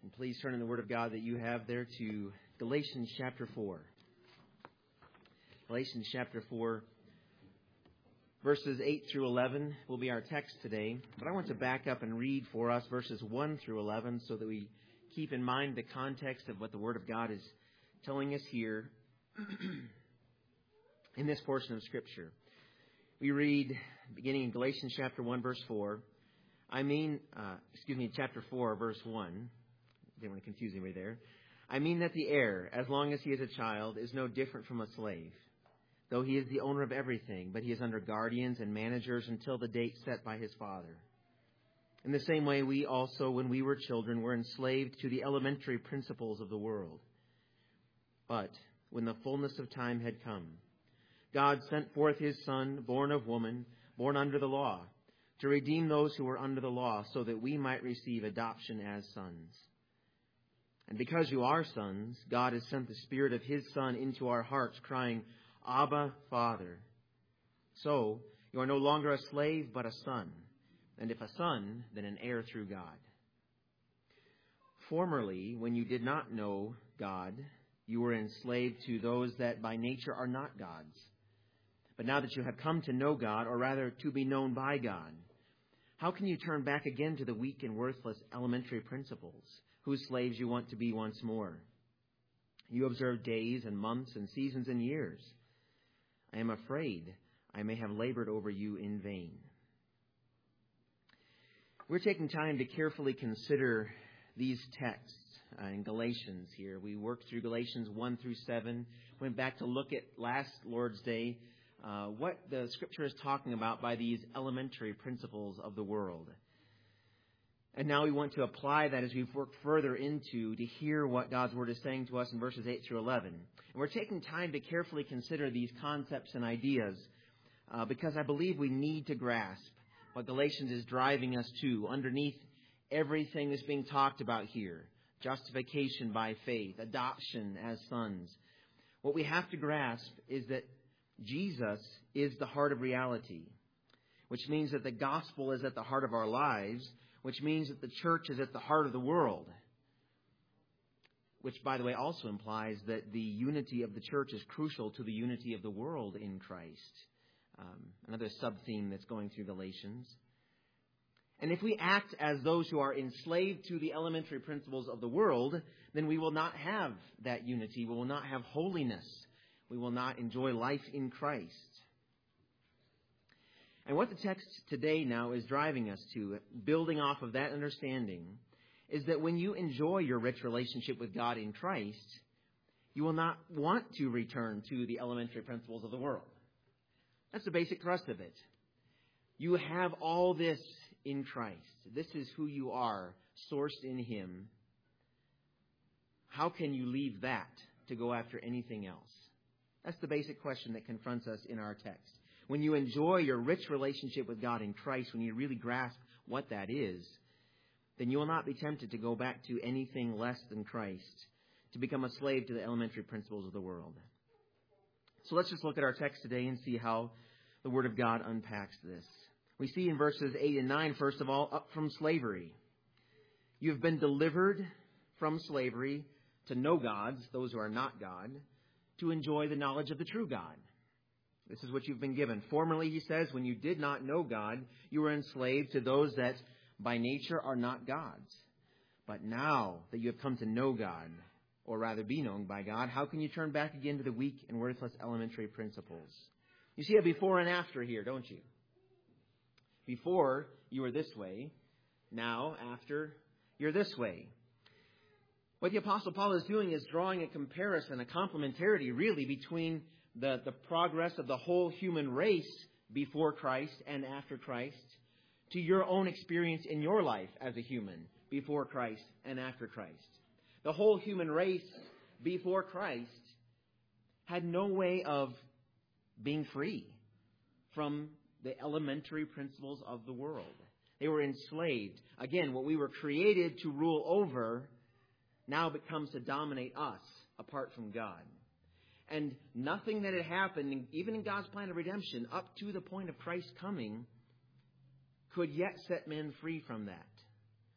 And please turn in the Word of God that you have there to Galatians chapter 4. Galatians chapter 4, verses 8 through 11 will be our text today. But I want to back up and read for us verses 1 through 11 so that we keep in mind the context of what the Word of God is telling us here in this portion of Scripture. We read, beginning in Galatians chapter 1, verse 4, chapter 4, verse 1. Didn't want to confuse anybody there. I mean that the heir, as long as he is a child, is no different from a slave, though he is the owner of everything, but he is under guardians and managers until the date set by his father. In the same way, we also, when we were children, were enslaved to the elementary principles of the world. But when the fullness of time had come, God sent forth his Son, born of woman, born under the law, to redeem those who were under the law, so that we might receive adoption as sons. And because you are sons, God has sent the Spirit of his Son into our hearts, crying, Abba, Father. So you are no longer a slave, but a son. And if a son, then an heir through God. Formerly, when you did not know God, you were enslaved to those that by nature are not God's. But now that you have come to know God, or rather to be known by God, how can you turn back again to the weak and worthless elementary principles, whose slaves you want to be once more? You observe days and months and seasons and years. I am afraid I may have labored over you in vain. We're taking time to carefully consider these texts in Galatians here. We worked through Galatians 1 through 7, went back to look at last Lord's Day, what the Scripture is talking about by these elementary principles of the world. And now we want to apply that as we've worked further into to hear what God's Word is saying to us in verses 8 through 11. And we're taking time to carefully consider these concepts and ideas because I believe we need to grasp what Galatians is driving us to underneath everything that's being talked about here. Justification by faith, adoption as sons. What we have to grasp is that Jesus is the heart of reality, which means that the gospel is at the heart of our lives, which means that the church is at the heart of the world, which, by the way, also implies that the unity of the church is crucial to the unity of the world in Christ. Another sub-theme that's going through Galatians. And if we act as those who are enslaved to the elementary principles of the world, then we will not have that unity. We will not have holiness. We will not enjoy life in Christ. And what the text today now is driving us to, building off of that understanding, is that when you enjoy your rich relationship with God in Christ, you will not want to return to the elementary principles of the world. That's the basic thrust of it. You have all this in Christ. This is who you are, sourced in Him. How can you leave that to go after anything else? That's the basic question that confronts us in our text. When you enjoy your rich relationship with God in Christ, when you really grasp what that is, then you will not be tempted to go back to anything less than Christ, to become a slave to the elementary principles of the world. So let's just look at our text today and see how the Word of God unpacks this. We see in verses 8 and 9, first of all, up from slavery. You have been delivered from slavery to know gods, those who are not God, to enjoy the knowledge of the true God. This is what you've been given. Formerly, he says, when you did not know God, you were enslaved to those that by nature are not God's. But now that you have come to know God, or rather be known by God, how can you turn back again to the weak and worthless elementary principles? You see a before and after here, don't you? Before, you were this way. Now, after, you're this way. What the Apostle Paul is doing is drawing a comparison, a complementarity, really, between the progress of the whole human race before Christ and after Christ to your own experience in your life as a human before Christ and after Christ. The whole human race before Christ had no way of being free from the elementary principles of the world. They were enslaved. Again, what we were created to rule over now becomes to dominate us apart from God. And nothing that had happened, even in God's plan of redemption, up to the point of Christ's coming, could yet set men free from that.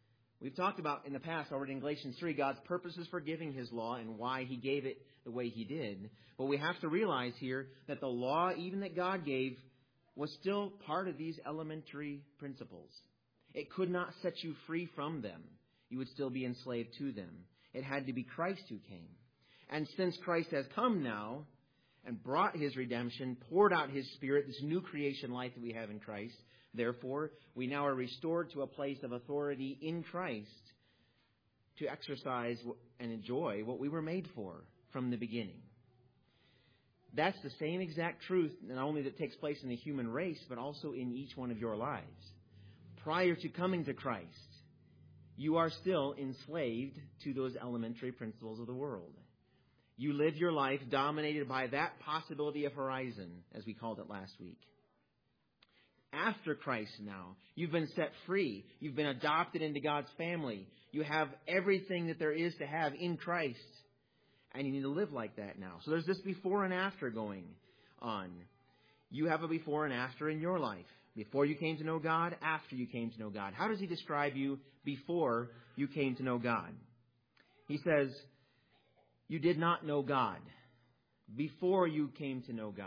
We've talked about in the past already in Galatians 3, God's purposes for giving His law and why He gave it the way He did. But we have to realize here that the law, even that God gave, was still part of these elementary principles. It could not set you free from them. You would still be enslaved to them. It had to be Christ who came. And since Christ has come now and brought His redemption, poured out His Spirit, this new creation life that we have in Christ, therefore, we now are restored to a place of authority in Christ to exercise and enjoy what we were made for from the beginning. That's the same exact truth, not only that takes place in the human race, but also in each one of your lives. Prior to coming to Christ, you are still enslaved to those elementary principles of the world. You live your life dominated by that possibility of horizon, as we called it last week. After Christ now, you've been set free. You've been adopted into God's family. You have everything that there is to have in Christ. And you need to live like that now. So there's this before and after going on. You have a before and after in your life. Before you came to know God, after you came to know God. How does He describe you before you came to know God? He says, you did not know God before you came to know God.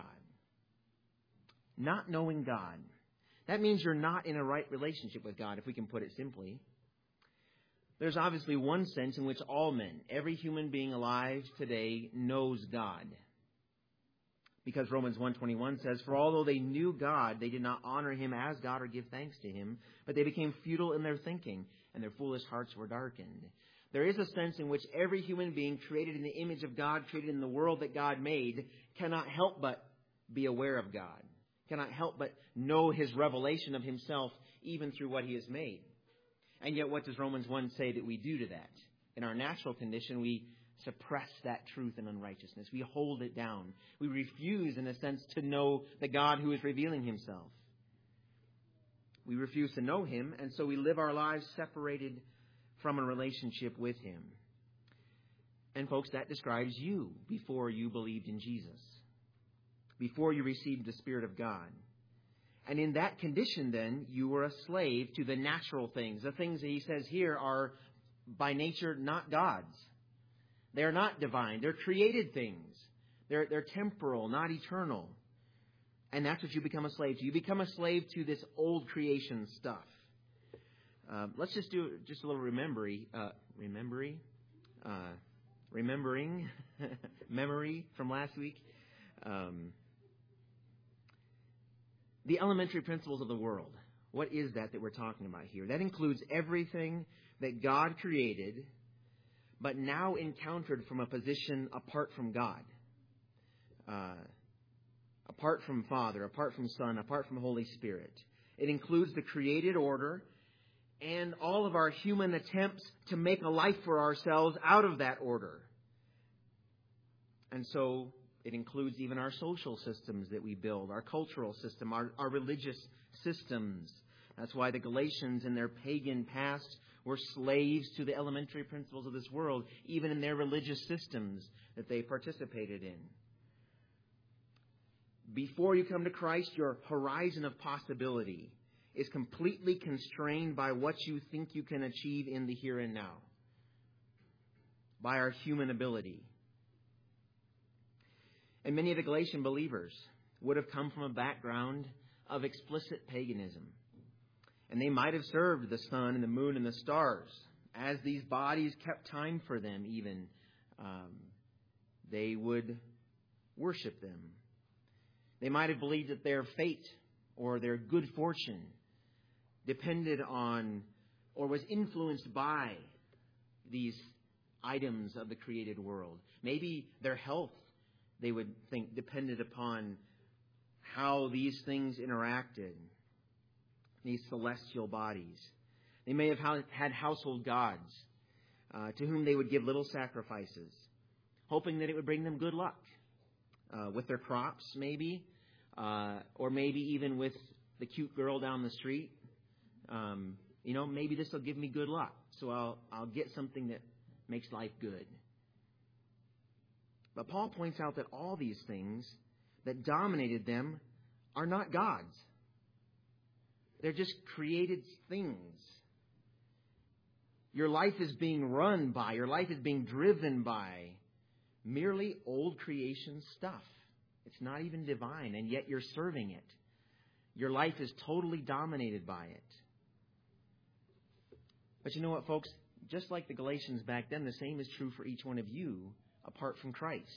Not knowing God. That means you're not in a right relationship with God, if we can put it simply. There's obviously one sense in which all men, every human being alive today, knows God. Because Romans 1:21 says, for although they knew God, they did not honor Him as God or give thanks to Him, but they became futile in their thinking, and their foolish hearts were darkened. There is a sense in which every human being created in the image of God, created in the world that God made, cannot help but be aware of God. Cannot help but know His revelation of Himself even through what He has made. And yet what does Romans 1 say that we do to that? In our natural condition, we suppress that truth and unrighteousness. We hold it down. We refuse, in a sense, to know the God who is revealing Himself. We refuse to know Him, and so we live our lives separated from a relationship with Him. And folks, that describes you before you believed in Jesus. Before you received the Spirit of God. And in that condition, then, you were a slave to the natural things. The things that he says here are, by nature, not God's. They're not divine. They're created things. They're temporal, not eternal. And that's what you become a slave to. You become a slave to this old creation stuff. Let's just do just a little remembering memory from last week. The elementary principles of the world. What is that we're talking about here? That includes everything that God created, but now encountered from a position apart from God. Apart from Father, apart from Son, apart from Holy Spirit. It includes the created order and all of our human attempts to make a life for ourselves out of that order. And so it includes even our social systems that we build, our cultural system, our religious systems. That's why the Galatians in their pagan past were slaves to the elementary principles of this world, even in their religious systems that they participated in. Before you come to Christ, your horizon of possibility is completely constrained by what you think you can achieve in the here and now, by our human ability. And many of the Galatian believers would have come from a background of explicit paganism. And they might have served the sun and the moon and the stars. As these bodies kept time for them even, they would worship them. They might have believed that their fate or their good fortune depended on or was influenced by these items of the created world. Maybe their health, they would think, depended upon how these things interacted, these celestial bodies. They may have had household gods to whom they would give little sacrifices, hoping that it would bring them good luck with their crops, maybe, or maybe even with the cute girl down the street. Maybe this will give me good luck, so I'll get something that makes life good. But Paul points out that all these things that dominated them are not God's. They're just created things. Your life is being run by, your life is being driven by merely old creation stuff. It's not even divine, and yet you're serving it. Your life is totally dominated by it. But you know what, folks? Just like the Galatians back then, the same is true for each one of you apart from Christ.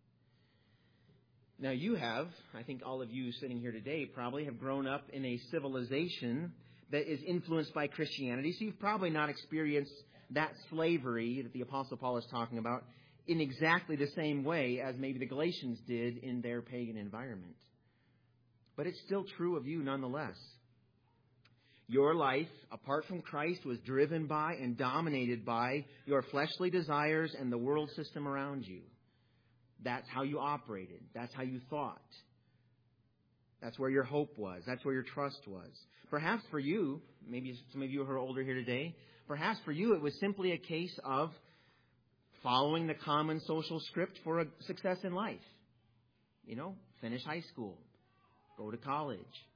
Now you have, I think all of you sitting here today probably have grown up in a civilization that is influenced by Christianity. So you've probably not experienced that slavery that the Apostle Paul is talking about in exactly the same way as maybe the Galatians did in their pagan environment. But it's still true of you nonetheless. Your life, apart from Christ, was driven by and dominated by your fleshly desires and the world system around you. That's how you operated. That's how you thought. That's where your hope was. That's where your trust was. Perhaps for you, maybe some of you who are older here today, perhaps for you it was simply a case of following the common social script for a success in life. You know, finish high school, go to college,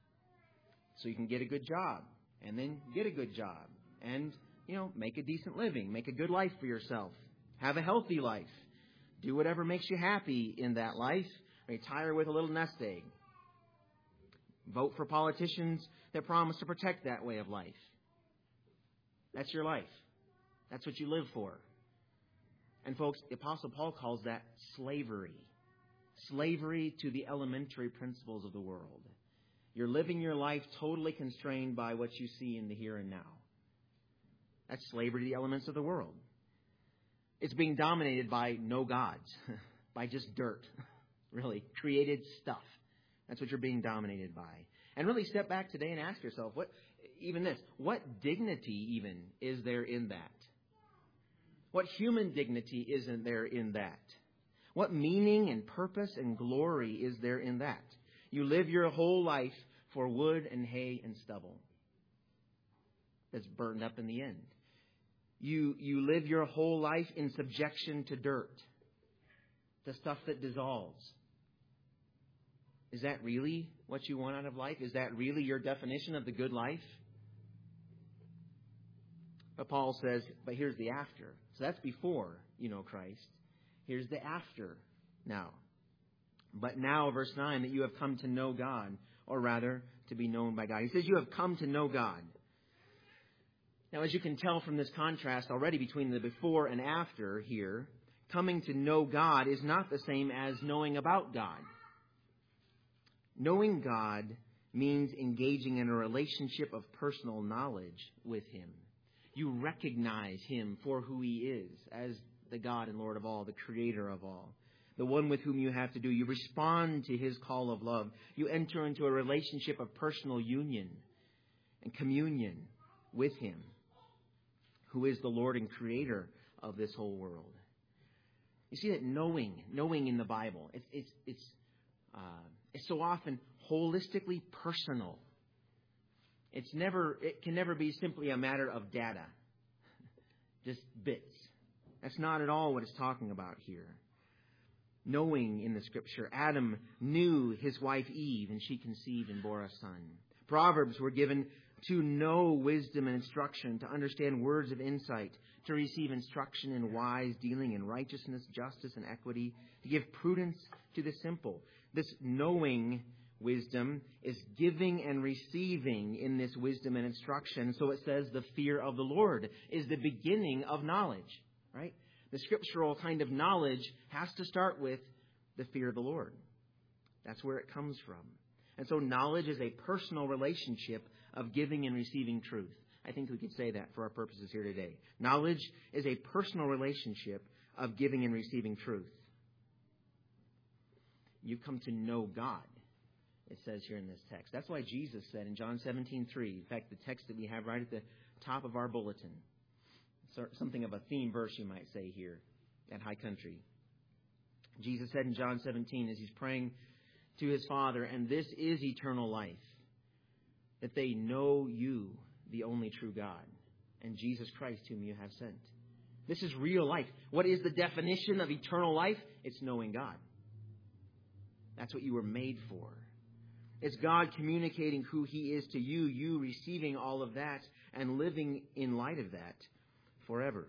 so you can get a good job, and then get a good job, and, you know, make a decent living, make a good life for yourself, have a healthy life, do whatever makes you happy in that life, retire with a little nest egg. Vote for politicians that promise to protect that way of life. That's your life. That's what you live for. And folks, the Apostle Paul calls that slavery. Slavery to the elementary principles of the world. You're living your life totally constrained by what you see in the here and now. That's slavery to the elements of the world. It's being dominated by no gods, by just dirt, really, created stuff. That's what you're being dominated by. And really step back today and ask yourself, what dignity even is there in that? What human dignity isn't there in that? What meaning and purpose and glory is there in that? You live your whole life for wood and hay and stubble that's burned up in the end. You live your whole life in subjection to dirt, to stuff that dissolves. Is that really what you want out of life? Is that really your definition of the good life? But Paul says, but here's the after. So that's before you know Christ. Here's the after now. But now, verse 9, that you have come to know God, or rather, to be known by God. He says you have come to know God. Now, as you can tell from this contrast already between the before and after here, coming to know God is not the same as knowing about God. Knowing God means engaging in a relationship of personal knowledge with Him. You recognize Him for who He is, as the God and Lord of all, the Creator of all, the one with whom you have to do. You respond to His call of love. You enter into a relationship of personal union and communion with Him, who is the Lord and Creator of this whole world. You see that knowing in the Bible, it's so often holistically personal. It can never be simply a matter of data, just bits. That's not at all what it's talking about here. Knowing in the Scripture, Adam knew his wife Eve, and she conceived and bore a son. Proverbs were given to know wisdom and instruction, to understand words of insight, to receive instruction in wise dealing, in righteousness, justice, and equity, to give prudence to the simple. This knowing wisdom is giving and receiving in this wisdom and instruction. So it says the fear of the Lord is the beginning of knowledge, right? The scriptural kind of knowledge has to start with the fear of the Lord. That's where it comes from. And so knowledge is a personal relationship of giving and receiving truth. I think we could say that for our purposes here today. Knowledge is a personal relationship of giving and receiving truth. You come to know God, it says here in this text. That's why Jesus said in John 17:3, in fact, the text that we have right at the top of our bulletin, something of a theme verse, you might say, here at High Country. Jesus said in John 17, as He's praying to His Father, and this is eternal life, that they know You, the only true God, and Jesus Christ, whom You have sent. This is real life. What is the definition of eternal life? It's knowing God. That's what you were made for. It's God communicating who He is to you, you receiving all of that and living in light of that forever.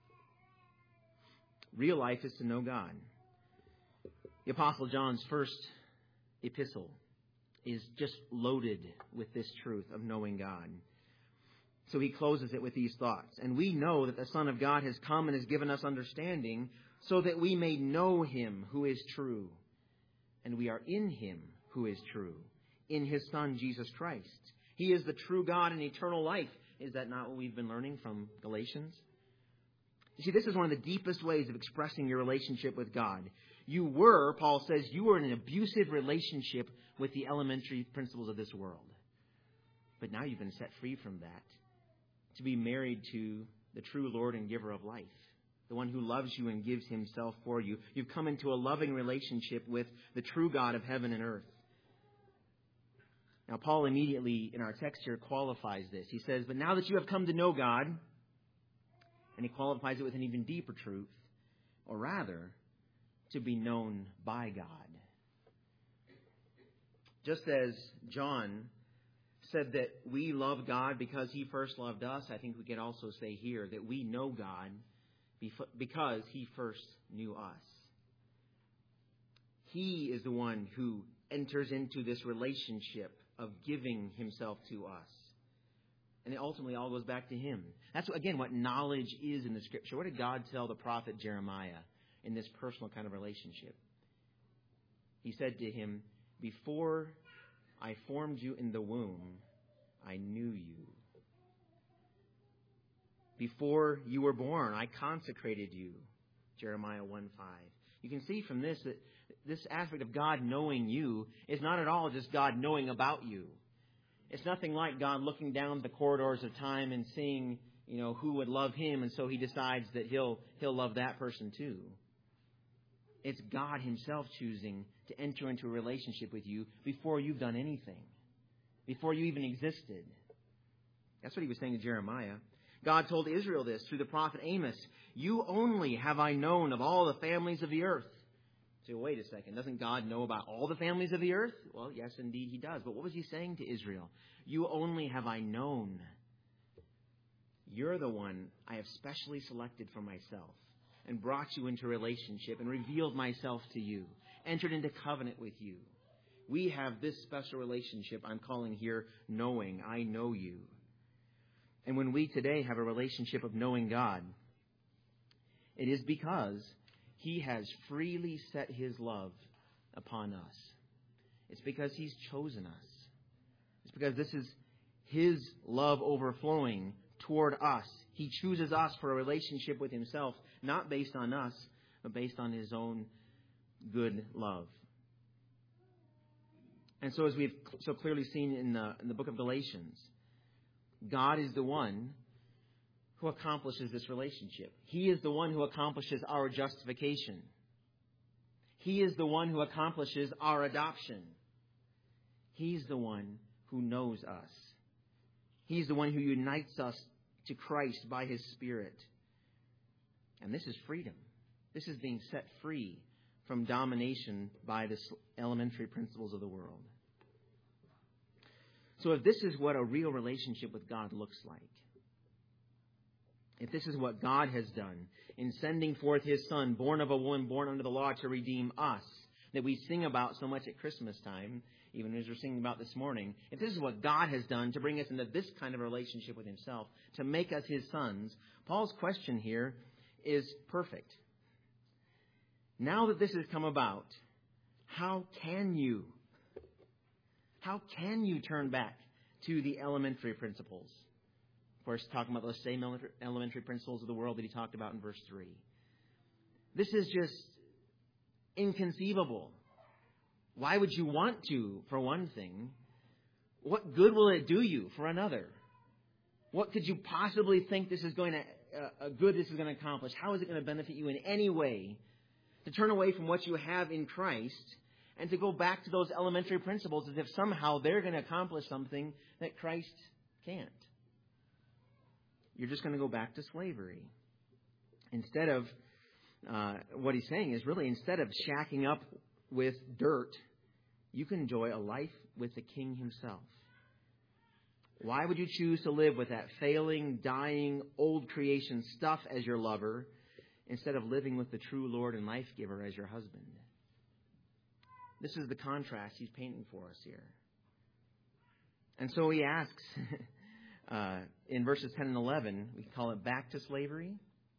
Real life is to know God. The Apostle John's first epistle is just loaded with this truth of knowing God. So he closes it with these thoughts. And we know that the Son of God has come and has given us understanding so that we may know Him who is true. And we are in Him who is true, in His Son, Jesus Christ. He is the true God and eternal life. Is that not what we've been learning from Galatians? You see, this is one of the deepest ways of expressing your relationship with God. Paul says, you were in an abusive relationship with the elementary principles of this world. But now you've been set free from that, to be married to the true Lord and giver of life, the one who loves you and gives Himself for you. You've come into a loving relationship with the true God of heaven and earth. Now, Paul immediately in our text here qualifies this. He says, but now that you have come to know God, and he qualifies it with an even deeper truth, or rather, to be known by God. Just as John said that we love God because He first loved us, I think we can also say here that we know God because He first knew us. He is the one who enters into this relationship of giving Himself to us. And it ultimately all goes back to Him. That's, again, what knowledge is in the Scripture. What did God tell the prophet Jeremiah in this personal kind of relationship? He said to him, before I formed you in the womb, I knew you. Before you were born, I consecrated you. Jeremiah 1:5. You can see from this that this aspect of God knowing you is not at all just God knowing about you. It's nothing like God looking down the corridors of time and seeing, who would love Him, and so He decides that He'll love that person too. It's God Himself choosing to enter into a relationship with you before you've done anything, before you even existed. That's what He was saying to Jeremiah. God told Israel this through the prophet Amos. You only have I known of all the families of the earth. So wait a second, doesn't God know about all the families of the earth? Well, yes, indeed He does. But what was He saying to Israel? You only have I known. You're the one I have specially selected for myself and brought you into relationship and revealed myself to you, entered into covenant with you. We have this special relationship I'm calling here knowing. I know you. And when we today have a relationship of knowing God, it is because He has freely set His love upon us. It's because He's chosen us. It's because this is His love overflowing toward us. He chooses us for a relationship with Himself, not based on us, but based on His own good love. And so as we've so clearly seen in the book of Galatians, God is the one who accomplishes this relationship. He is the one who accomplishes our justification. He is the one who accomplishes our adoption. He's the one who knows us. He's the one who unites us to Christ by His Spirit. And this is freedom. This is being set free from domination by the elementary principles of the world. So if this is what a real relationship with God looks like, if this is what God has done in sending forth His Son, born of a woman, born under the law, to redeem us, that we sing about so much at Christmas time, even as we're singing about this morning, if this is what God has done to bring us into this kind of relationship with Himself, to make us His sons, Paul's question here is perfect. Now that this has come about, how can you turn back to the elementary principles? Of course, talking about those same elementary principles of the world that he talked about in verse 3. This is just inconceivable. Why would you want to, for one thing? What good will it do you, for another? What could you possibly think this is going to accomplish? How is it going to benefit you in any way to turn away from what you have in Christ and to go back to those elementary principles as if somehow they're going to accomplish something that Christ can't? You're just going to go back to slavery. Instead of, what he's saying is really, instead of shacking up with dirt, you can enjoy a life with the King Himself. Why would you choose to live with that failing, dying, old creation stuff as your lover instead of living with the true Lord and life giver as your husband? This is the contrast he's painting for us here. And so he asks in verses 10 and 11, we call it back to slavery.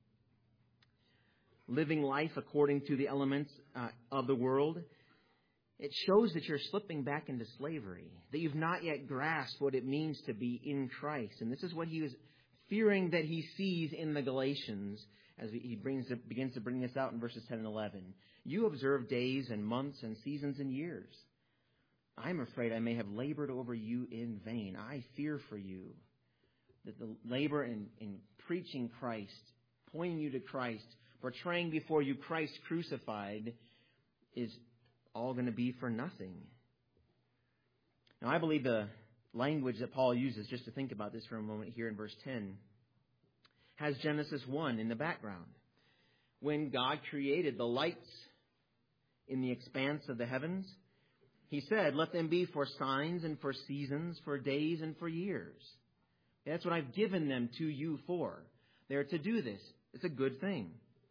Living life according to the elements of the world. It shows that you're slipping back into slavery, that you've not yet grasped what it means to be in Christ. And this is what he was fearing that he sees in the Galatians as he begins to bring this out in verses 10 and 11. You observe days and months and seasons and years. I'm afraid I may have labored over you in vain. I fear for you that the labor in preaching Christ, pointing you to Christ, portraying before you Christ crucified is all going to be for nothing. Now, I believe the language that Paul uses, just to think about this for a moment here in verse 10, has Genesis 1 in the background. When God created the lights in the expanse of the heavens, he said, let them be for signs and for seasons, for days and for years. That's what I've given them to you for. They're to do this. It's a good thing.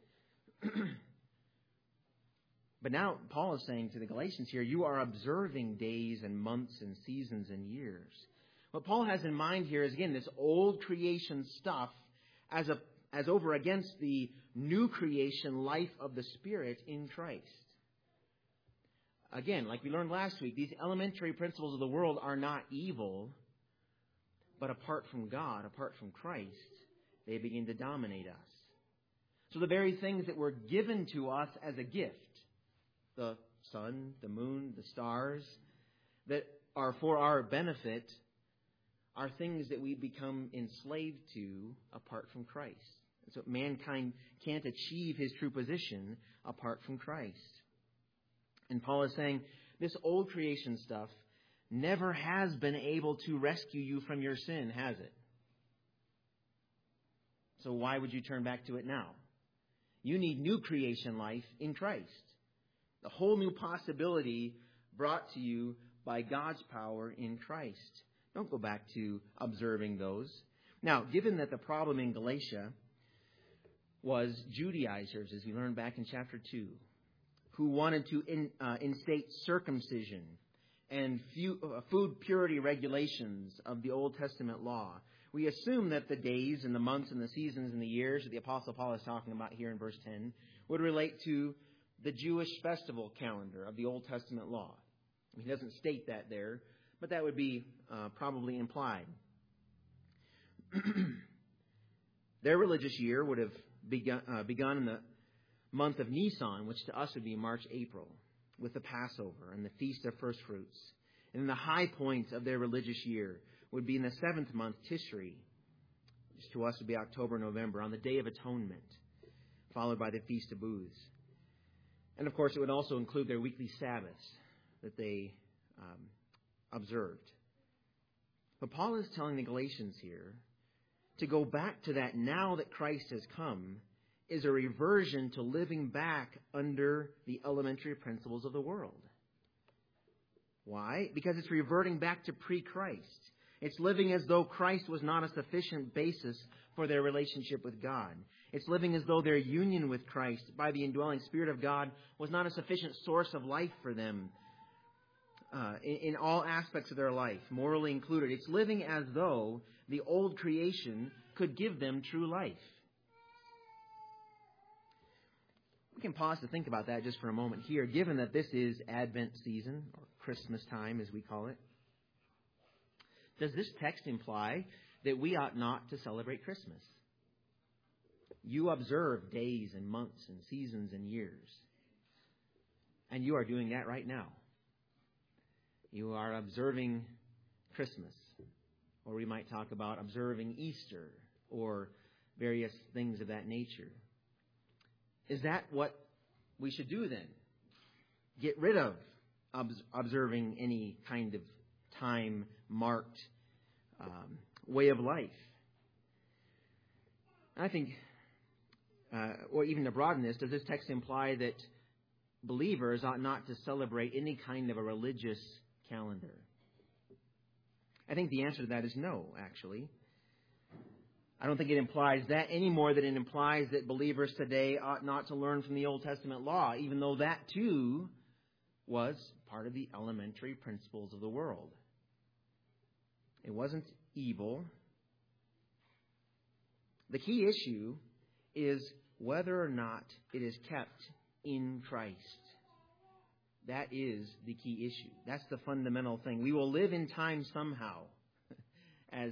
But now Paul is saying to the Galatians here, you are observing days and months and seasons and years. What Paul has in mind here is, again, this old creation stuff as over against the new creation life of the Spirit in Christ. Again, like we learned last week, these elementary principles of the world are not evil, but apart from God, apart from Christ, they begin to dominate us. So the very things that were given to us as a gift, the sun, the moon, the stars, that are for our benefit, are things that we become enslaved to apart from Christ. And so mankind can't achieve his true position apart from Christ. And Paul is saying, this old creation stuff never has been able to rescue you from your sin, has it? So why would you turn back to it now? You need new creation life in Christ. A whole new possibility brought to you by God's power in Christ. Don't go back to observing those. Now, given that the problem in Galatia was Judaizers, as we learned back in chapter 2, who wanted to instate circumcision and food purity regulations of the Old Testament law, we assume that the days and the months and the seasons and the years that the Apostle Paul is talking about here in verse 10 would relate to the Jewish festival calendar of the Old Testament law. He doesn't state that there, but that would be probably implied. Their religious year would have begun in the month of Nisan, which to us would be March, April, with the Passover and the Feast of First Fruits. And the high point of their religious year would be in the 7th month, Tishri, which to us would be October, November, on the Day of Atonement, followed by the Feast of Booths. And, of course, it would also include their weekly Sabbaths that they observed. But Paul is telling the Galatians here to go back to that now that Christ has come is a reversion to living back under the elementary principles of the world. Why? Because it's reverting back to pre-Christ. It's living as though Christ was not a sufficient basis for their relationship with God. It's living as though their union with Christ by the indwelling Spirit of God was not a sufficient source of life for them in all aspects of their life, morally included. It's living as though the old creation could give them true life. We can pause to think about that just for a moment here, given that this is Advent season, or Christmas time as we call it. Does this text imply that we ought not to celebrate Christmas? You observe days and months and seasons and years. And you are doing that right now. You are observing Christmas. Or we might talk about observing Easter or various things of that nature. Is that what we should do then? Get rid of observing any kind of time-marked way of life. I think, or even to broaden this, does this text imply that believers ought not to celebrate any kind of a religious calendar? I think the answer to that is no, actually. I don't think it implies that any more than it implies that believers today ought not to learn from the Old Testament law, even though that too was part of the elementary principles of the world. It wasn't evil. The key issue is whether or not it is kept in Christ. That is the key issue. That's the fundamental thing. We will live in time somehow as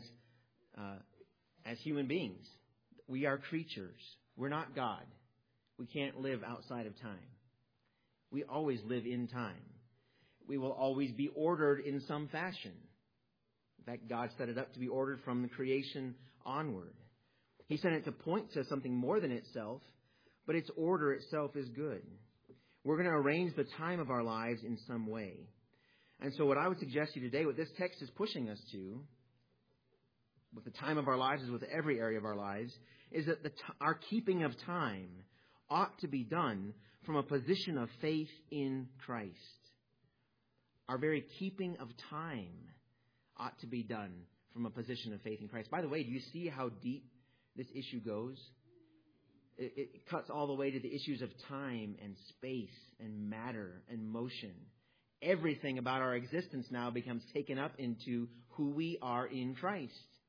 human beings. We are creatures. We're not God. We can't live outside of time. We always live in time. We will always be ordered in some fashion. In fact, God set it up to be ordered from the creation onward. He sent it to point to something more than itself, but its order itself is good. We're going to arrange the time of our lives in some way. And so what I would suggest to you today, what this text is pushing us to, with the time of our lives as with every area of our lives, is that our keeping of time ought to be done from a position of faith in Christ. Our very keeping of time ought to be done from a position of faith in Christ. By the way, do you see how deep this issue goes? It cuts all the way to the issues of time and space and matter and motion. Everything about our existence now becomes taken up into who we are in Christ.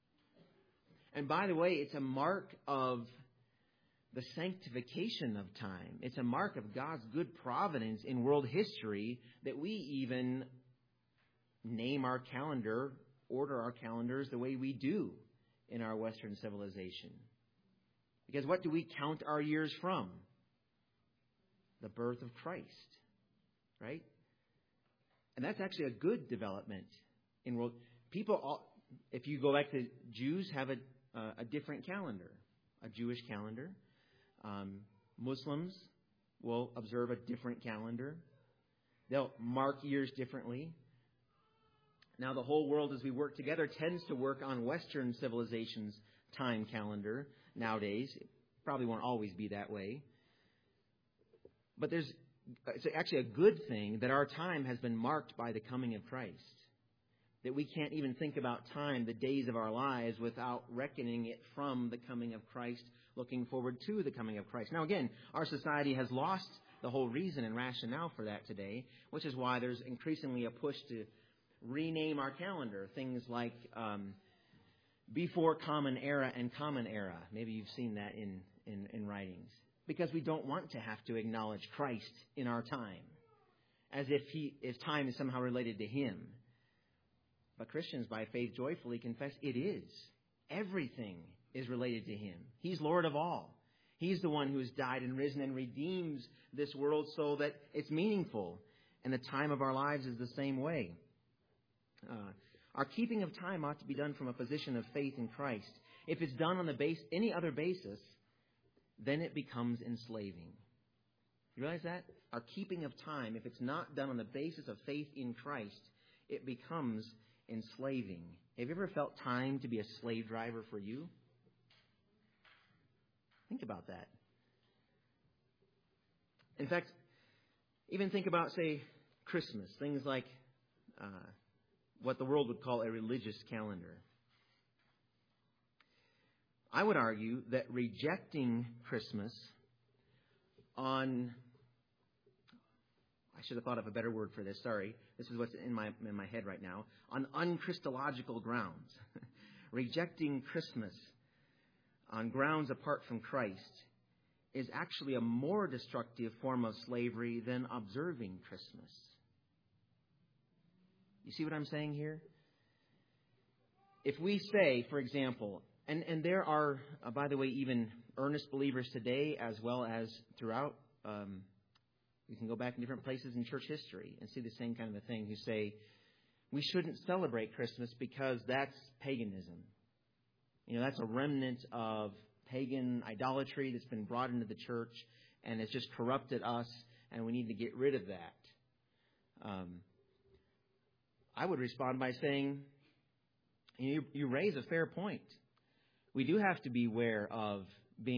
And by the way, it's a mark of the sanctification of time. It's a mark of God's good providence in world history that we even name our calendar, order our calendars the way we do in our Western civilization. Because what do we count our years from? The birth of Christ, right? And that's actually a good development in world. People, if you go back to Jews, have a different calendar, a Jewish calendar. Muslims will observe a different calendar. They'll mark years differently. Now, the whole world, as we work together, tends to work on Western civilization's time calendar nowadays. It probably won't always be that way. But it's actually a good thing that our time has been marked by the coming of Christ. That we can't even think about time, the days of our lives, without reckoning it from the coming of Christ, looking forward to the coming of Christ. Now, again, our society has lost the whole reason and rationale for that today, which is why there's increasingly a push to rename our calendar. Things like before Common Era and Common Era. Maybe you've seen that in writings. Because we don't want to have to acknowledge Christ in our time, as if time is somehow related to Him. But Christians, by faith, joyfully confess it is. Everything is related to Him. He's Lord of all. He's the one who has died and risen and redeems this world so that it's meaningful. And the time of our lives is the same way. Our keeping of time ought to be done from a position of faith in Christ. If it's done on any other basis, then it becomes enslaving. You realize that? Our keeping of time, if it's not done on the basis of faith in Christ, it becomes enslaving. Have you ever felt time to be a slave driver for you? Think about that. In fact, even think about, say, Christmas. Things like what the world would call a religious calendar. I would argue that rejecting Christmas I should have thought of a better word for this. Sorry. This is what's in my head right now. On unchristological grounds. Rejecting Christmas on grounds apart from Christ is actually a more destructive form of slavery than observing Christmas. You see what I'm saying here? If we say, for example, and there are, by the way, even earnest believers today as well as throughout, we can go back in different places in church history and see the same kind of a thing, who say, we shouldn't celebrate Christmas because that's paganism. You know, that's a remnant of pagan idolatry that's been brought into the church, and it's just corrupted us, and we need to get rid of that. I would respond by saying, you raise a fair point. We do have to beware of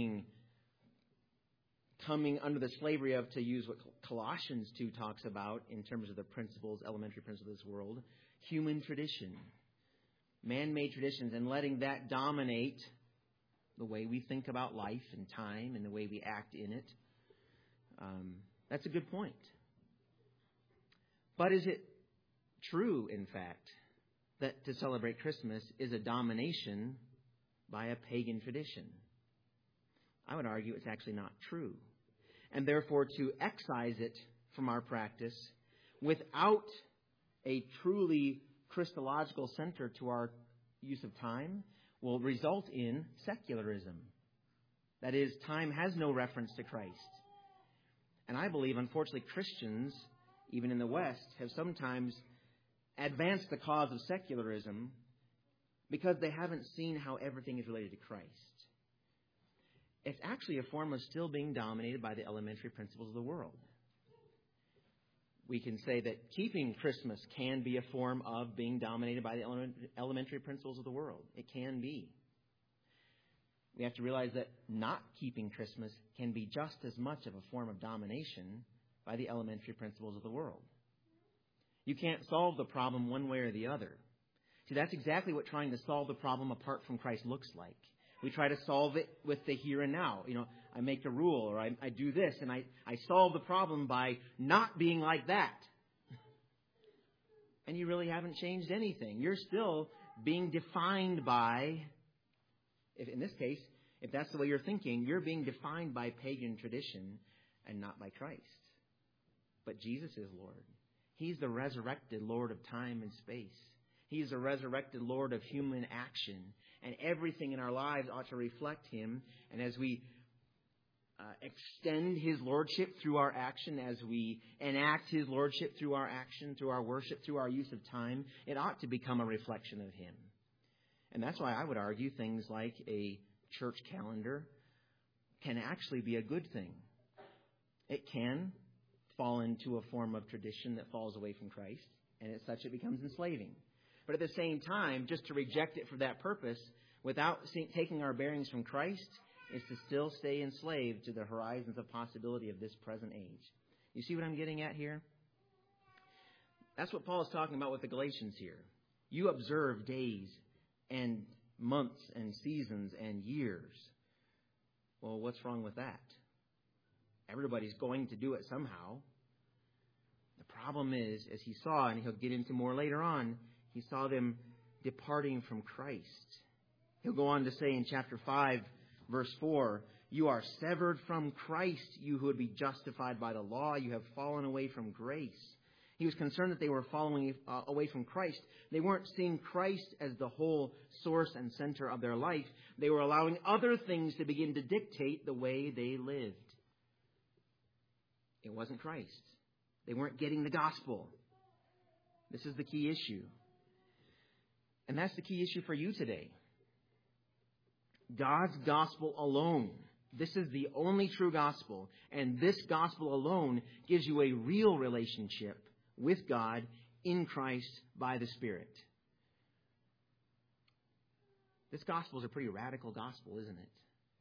coming under the slavery of, to use what Colossians 2 talks about in terms of the principles, elementary principles of this world, human tradition. man-made traditions and letting that dominate the way we think about life and time and the way we act in it. That's a good point. But is it true, in fact, that to celebrate Christmas is a domination by a pagan tradition? I would argue it's actually not true. And therefore, to excise it from our practice without a truly Christological center to our use of time will result in secularism. That is, time has no reference to Christ. And I believe, unfortunately, Christians, even in the West, have sometimes advanced the cause of secularism because they haven't seen how everything is related to Christ. It's actually a form of still being dominated by the elementary principles of the world. We can say that keeping Christmas can be a form of being dominated by the elementary principles of the world. It can be. We have to realize that not keeping Christmas can be just as much of a form of domination by the elementary principles of the world. You can't solve the problem one way or the other. See, that's exactly what trying to solve the problem apart from Christ looks like. We try to solve it with the here and now. I make a rule or I do this and I solve the problem by not being like that. And you really haven't changed anything. You're still being defined by, in this case, if that's the way you're thinking, you're being defined by pagan tradition and not by Christ. But Jesus is Lord. He's the resurrected Lord of time and space. He's the resurrected Lord of human action. And everything in our lives ought to reflect Him. And as we extend His Lordship through our action, as we enact His Lordship through our action, through our worship, through our use of time, it ought to become a reflection of Him. And that's why I would argue things like a church calendar can actually be a good thing. It can fall into a form of tradition that falls away from Christ, and as such it becomes enslaving. But at the same time, just to reject it for that purpose without taking our bearings from Christ is to still stay enslaved to the horizons of possibility of this present age. You see what I'm getting at here? That's what Paul is talking about with the Galatians here. You observe days and months and seasons and years. Well, what's wrong with that? Everybody's going to do it somehow. The problem is, as he saw, and he'll get into more later on, he saw them departing from Christ. He'll go on to say in chapter 5, verse 4, you are severed from Christ, you who would be justified by the law. You have fallen away from grace. He was concerned that they were falling away from Christ. They weren't seeing Christ as the whole source and center of their life. They were allowing other things to begin to dictate the way they lived. It wasn't Christ. They weren't getting the gospel. This is the key issue. And that's the key issue for you today. God's gospel alone. This is the only true gospel. And this gospel alone gives you a real relationship with God in Christ by the Spirit. This gospel is a pretty radical gospel, isn't it?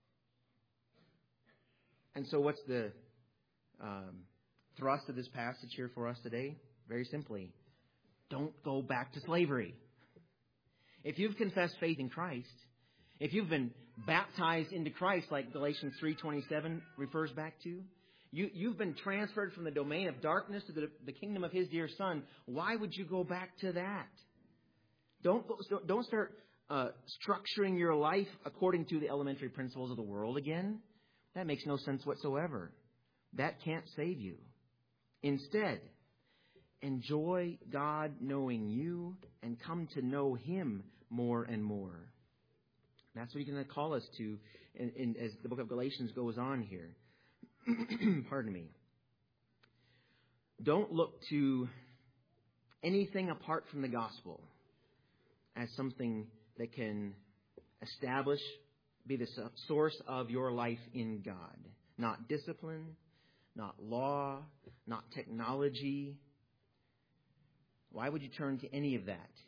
And so what's the thrust of this passage here for us today? Very simply, don't go back to slavery. If you've confessed faith in Christ, if you've been baptized into Christ, like Galatians 3:27 refers back to, you've been transferred from the domain of darkness to the kingdom of His dear Son. Why would you go back to that? Don't start structuring your life according to the elementary principles of the world again. That makes no sense whatsoever. That can't save you. Instead, enjoy God knowing you and come to know Him more and more. That's what He's going to call us to as the book of Galatians goes on here. Pardon me. Don't look to anything apart from the gospel as something that can be the source of your life in God. Not discipline, not law, not technology. Why would you turn to any of that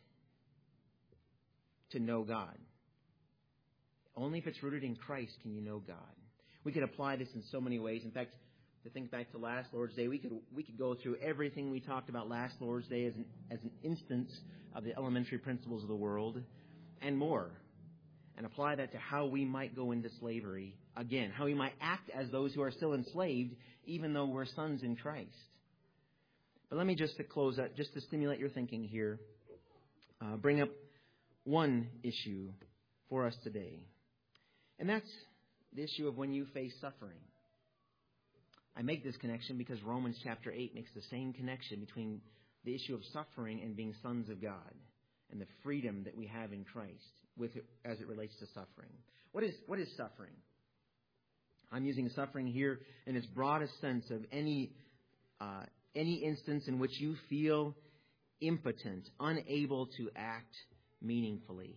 to know God? Only if it's rooted in Christ can you know God. We could apply this in so many ways. In fact, to think back to last Lord's Day, we could go through everything we talked about last Lord's Day as an instance of the elementary principles of the world. and more, and apply that to how we might go into slavery again, how we might act as those who are still enslaved, even though we're sons in Christ. But let me just to close out, just to stimulate your thinking here, bring up one issue for us today. And that's the issue of when you face suffering. I make this connection because Romans chapter 8 makes the same connection between the issue of suffering and being sons of God and the freedom that we have in Christ as it relates to suffering. What is suffering? I'm using suffering here in its broadest sense of any instance in which you feel impotent, unable to act meaningfully.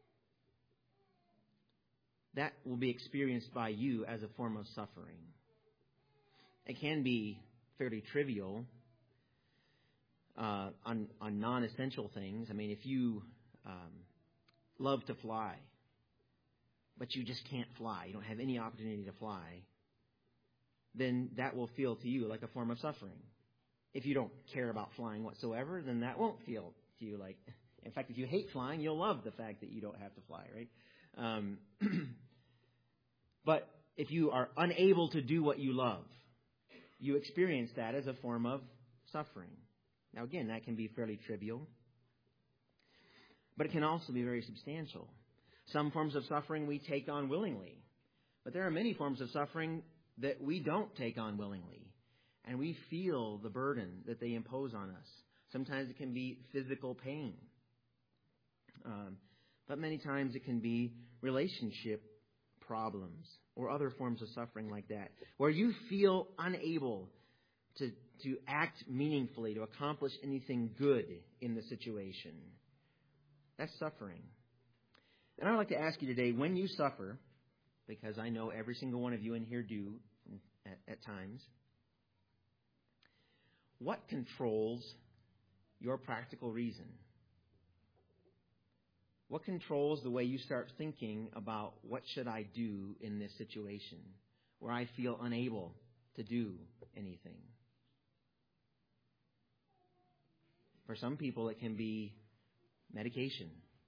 That will be experienced by you as a form of suffering. It can be fairly trivial on non-essential things. I mean, if you love to fly, but you just can't fly, you don't have any opportunity to fly, then that will feel to you like a form of suffering. If you don't care about flying whatsoever, then that won't feel to you like... In fact, if you hate flying, you'll love the fact that you don't have to fly, right? But if you are unable to do what you love, you experience that as a form of suffering. Now, again, that can be fairly trivial, but it can also be very substantial. Some forms of suffering we take on willingly, but there are many forms of suffering that we don't take on willingly, and we feel the burden that they impose on us. Sometimes it can be physical pain, but many times it can be relationship problems or other forms of suffering like that, where you feel unable to act meaningfully, to accomplish anything good in the situation. That's suffering. And I'd like to ask you today, when you suffer, because I know every single one of you in here do at times, what controls your practical reason? What controls the way you start thinking about what should I do in this situation where I feel unable to do anything? For some people, it can be medication,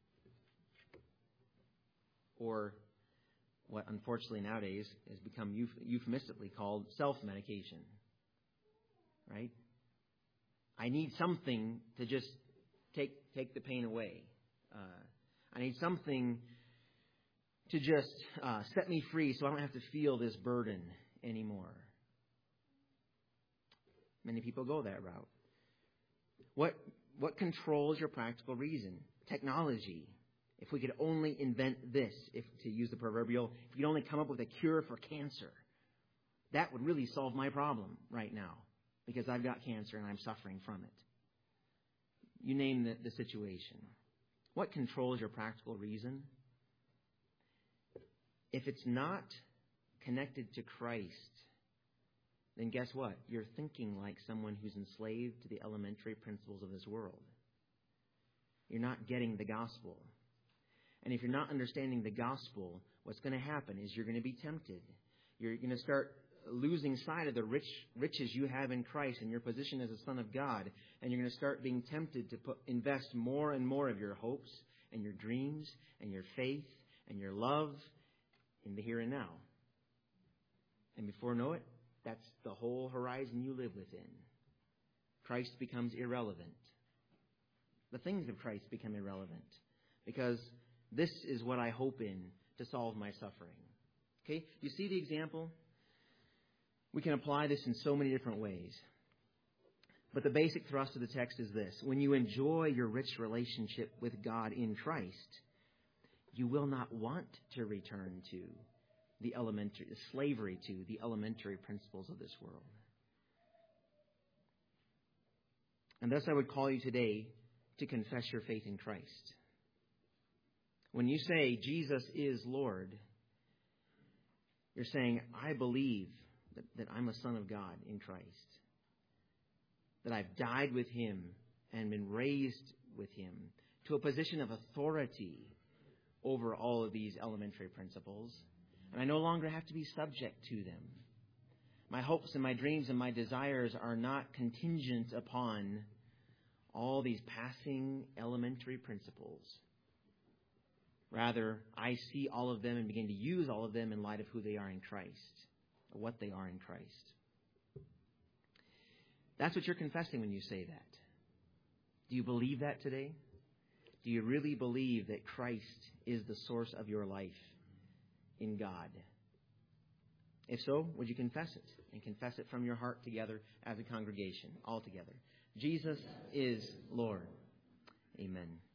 or what unfortunately nowadays has become euphemistically called self-medication. Right? I need something to just take the pain away. I need something to just set me free so I don't have to feel this burden anymore. Many people go that route. What controls your practical reason? Technology. If we could only invent this, to use the proverbial, if we could only come up with a cure for cancer, that would really solve my problem right now, because I've got cancer and I'm suffering from it. You name the situation. What controls your practical reason? If it's not connected to Christ, then guess what? You're thinking like someone who's enslaved to the elementary principles of this world. You're not getting the gospel. And if you're not understanding the gospel, what's going to happen is you're going to be tempted. You're going to start losing sight of the riches you have in Christ and your position as a son of God. And you're going to start being tempted to invest more and more of your hopes and your dreams and your faith and your love in the here and now. And before you know it, that's the whole horizon you live within. Christ becomes irrelevant. The things of Christ become irrelevant, because this is what I hope in to solve my suffering. Okay? You see the example? We can apply this in so many different ways. But the basic thrust of the text is this. When you enjoy your rich relationship with God in Christ, you will not want to return to the slavery to the elementary principles of this world. And thus I would call you today to confess your faith in Christ. When you say Jesus is Lord, you're saying, I believe that I'm a son of God in Christ, that I've died with Him and been raised with Him to a position of authority over all of these elementary principles, and I no longer have to be subject to them. My hopes and my dreams and my desires are not contingent upon all these passing elementary principles. Rather, I see all of them and begin to use all of them in light of who they are in Christ, or what they are in Christ. That's what you're confessing when you say that. Do you believe that today? Do you really believe that Christ is the source of your life in God? If so, would you confess it? And confess it from your heart together as a congregation, all together. Jesus is Lord. Amen.